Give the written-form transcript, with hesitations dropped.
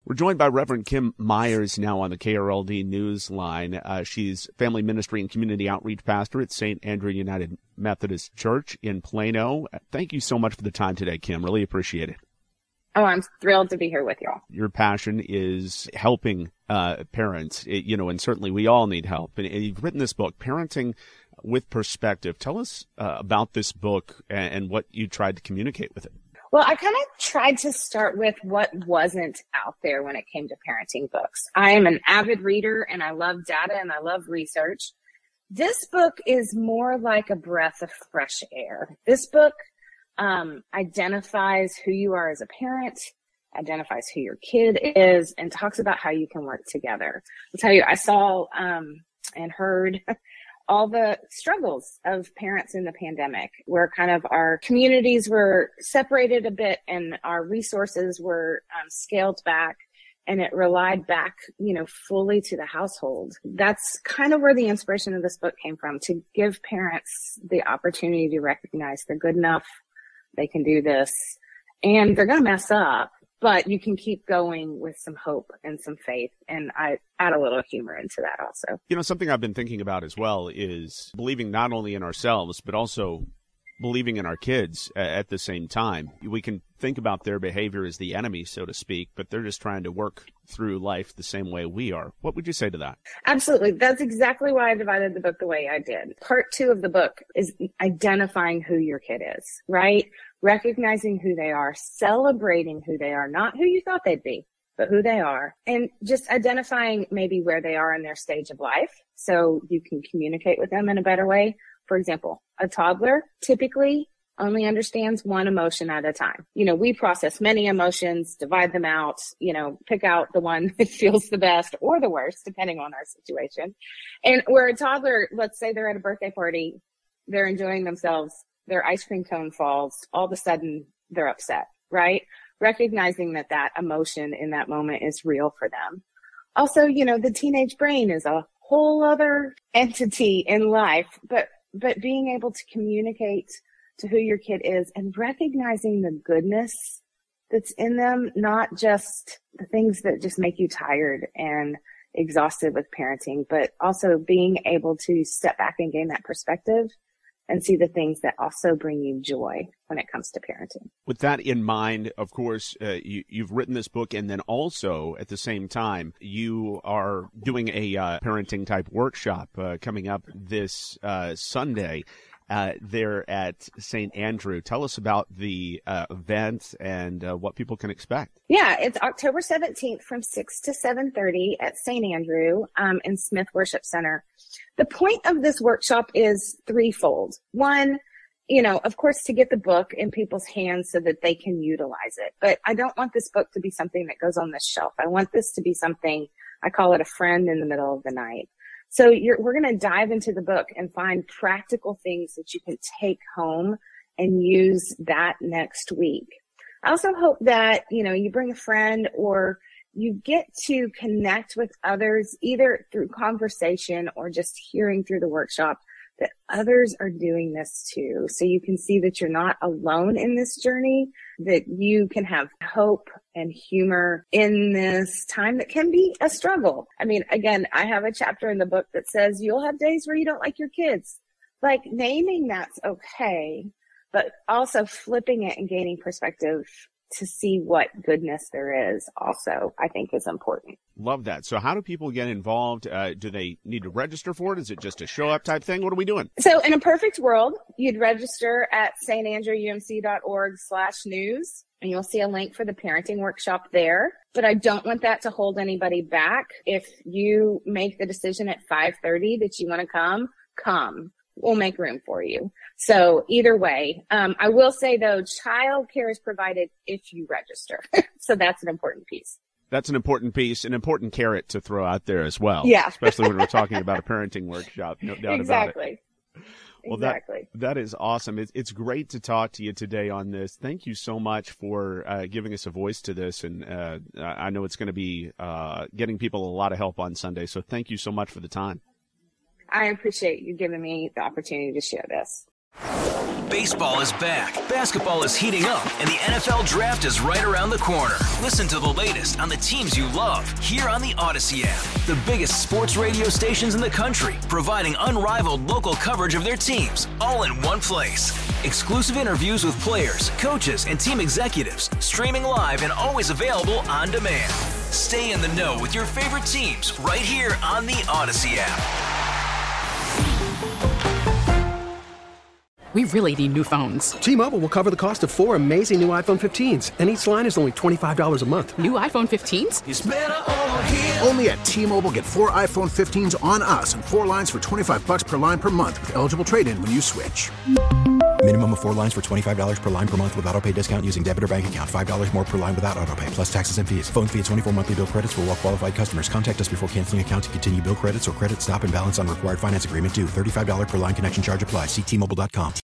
We're joined by Reverend Kim Myers now on the KRLD Newsline. She's family ministry and community outreach pastor at St. Andrew United Methodist Church in Plano. Thank you so much for the time today, Kim. Really appreciate it. Oh, I'm thrilled to be here with y'all. Your passion is helping parents, and certainly we all need help. And you've written this book, Parenting with Perspective. Tell us about this book and what you tried to communicate with it. Well, I kind of tried to start with what wasn't out there when it came to parenting books. I am an avid reader and I love data and I love research. This book is more like a breath of fresh air. This book identifies who you are as a parent, identifies who your kid is, and talks about how you can work together. I'll tell you, I saw and heard all the struggles of parents in the pandemic, where kind of our communities were separated a bit and our resources were scaled back, and it relied back, fully to the household. That's kind of where the inspiration of this book came from, to give parents the opportunity to recognize they're good enough, they can do this, and they're going to mess up, but you can keep going with some hope and some faith. And I add a little humor into that also. Something I've been thinking about as well is believing not only in ourselves, but also believing in our kids at the same time. We can think about their behavior as the enemy, so to speak, but they're just trying to work through life the same way we are. What would you say to that? Absolutely. That's exactly why I divided the book the way I did. Part 2 of the book is identifying who your kid is, right? Recognizing who they are, celebrating who they are, not who you thought they'd be, but who they are, and just identifying maybe where they are in their stage of life so you can communicate with them in a better way. For example, a toddler typically only understands one emotion at a time. We process many emotions, divide them out, pick out the one that feels the best or the worst, depending on our situation. And where a toddler, let's say they're at a birthday party, they're enjoying themselves, their ice cream cone falls, all of a sudden they're upset, right? Recognizing that emotion in that moment is real for them. Also, the teenage brain is a whole other entity in life, but being able to communicate to who your kid is and recognizing the goodness that's in them, not just the things that just make you tired and exhausted with parenting, but also being able to step back and gain that perspective and see the things that also bring you joy when it comes to parenting. With that in mind, of course, you've written this book, and then also at the same time, you are doing a parenting type workshop coming up this Sunday there at St. Andrew. Tell us about the event and what people can expect. Yeah, it's October 17th from 6 to 7:30 at St. Andrew in Smith Worship Center. The point of this workshop is threefold. One, of course, to get the book in people's hands so that they can utilize it. But I don't want this book to be something that goes on the shelf. I want this to be something, I call it a friend in the middle of the night. So we're going to dive into the book and find practical things that you can take home and use that next week. I also hope that, you bring a friend or you get to connect with others either through conversation or just hearing through the workshop that others are doing this too. So you can see that you're not alone in this journey, that you can have hope and humor in this time that can be a struggle. I mean, again, I have a chapter in the book that says you'll have days where you don't like your kids. Like, naming that's okay, but also flipping it and gaining perspective to see what goodness there is also, I think, is important. Love that. So how do people get involved? Do they need to register for it? Is it just a show up type thing? What are we doing? So in a perfect world, you'd register at standrewumc.org/news, and you'll see a link for the parenting workshop there. But I don't want that to hold anybody back. If you make the decision at 5:30 that you want to come. We'll make room for you. So either way, I will say though, childcare is provided if you register. So that's an important piece. That's an important piece, an important carrot to throw out there as well. Yeah. Especially when we're talking about a parenting workshop, no doubt about it. Well, exactly. That is awesome. It's great to talk to you today on this. Thank you so much for giving us a voice to this. And I know it's going to be getting people a lot of help on Sunday. So thank you so much for the time. I appreciate you giving me the opportunity to share this. Baseball is back, basketball is heating up, and the NFL Draft is right around the corner. Listen to the latest on the teams you love here on the Odyssey app. The biggest sports radio stations in the country, providing unrivaled local coverage of their teams, all in one place. Exclusive interviews with players, coaches, and team executives, streaming live and always available on demand. Stay in the know with your favorite teams right here on the Odyssey app. We really need new phones. T-Mobile will cover the cost of 4 amazing new iPhone 15s, and each line is only $25 a month. New iPhone 15s? It's better over here. Only at T-Mobile, get 4 iPhone 15s on us and 4 lines for $25 per line per month with eligible trade-in when you switch. Minimum of 4 lines for $25 per line per month with autopay discount using debit or bank account. $5 more per line without autopay, plus taxes and fees. Phone fee at 24 monthly bill credits for well-qualified customers. Contact us before canceling account to continue bill credits or credit stop and balance on required finance agreement due. $35 per line connection charge applies. See T-Mobile.com.